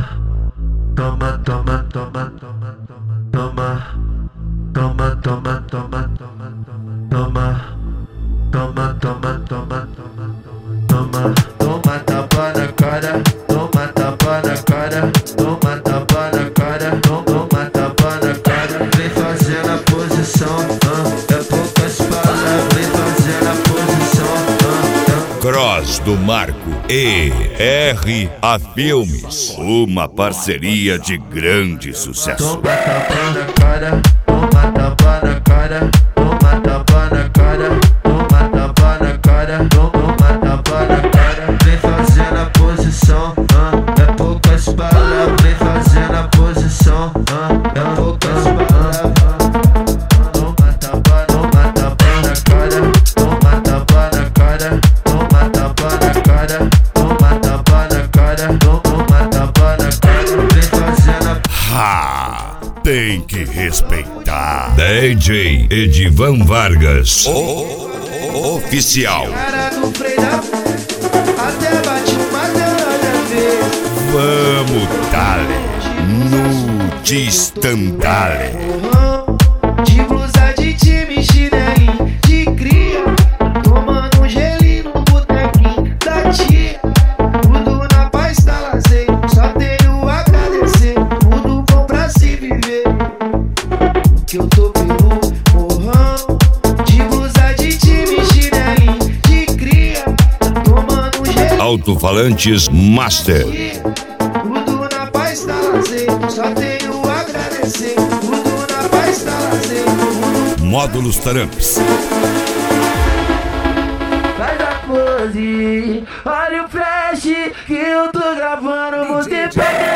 toma, toma, toma, toma, toma, toma, toma, toma, toma, toma, toma, toma, toma tapa na cara, toma tapa na cara, toma tapa na cara, toma tapa na cara, vem fazendo a posição, é poucas palavras, vem fazendo a posição, Cross do Marco e R.A. Filmes, uma parceria de grande sucesso. toma tapa na cara, toma tapa na cara, toma tapa na cara, toma tapa na cara, toma tapa na cara, vem fazendo a posição, é poucas palavras, vem fazendo a posição, é poucas palavras. Toma tapa na cara, toma tapa na cara, toma tapa na cara, toma tapa na cara, toma tapa na cara, vem fazendo a Ha! Tem que respeitar. DJ Edivan Vargas, oficial. Cara do freio da até bate uma nada vez. Vamos, Dale, no Distandale. De blusa de time, chinelinho de cria, tomando um gelinho no botequinho da tia. Tudo na paz, tá lazer, só tenho a agradecer. Tudo bom pra se viver, que eu tô pelo morrão. De blusa de time, chinelinho de cria, tomando um gelinho. Alto-falantes Master. Tudo na paz, tá lazer, só tenho a agradecer. Tudo na paz, tá lazer. Módulos Taramps. Faz a pose, olha o flash que eu tô gravando, você pega